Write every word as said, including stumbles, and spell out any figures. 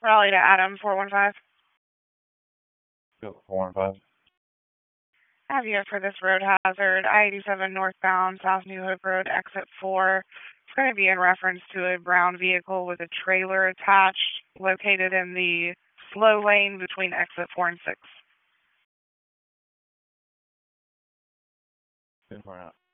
Raleigh to Adam, four one five. Go four one five. Have you for this road hazard, I eighty-seven northbound, South New Hope Road, exit four. It's going to be in reference to a brown vehicle with a trailer attached, located in the slow lane between exit four and six. Good for now.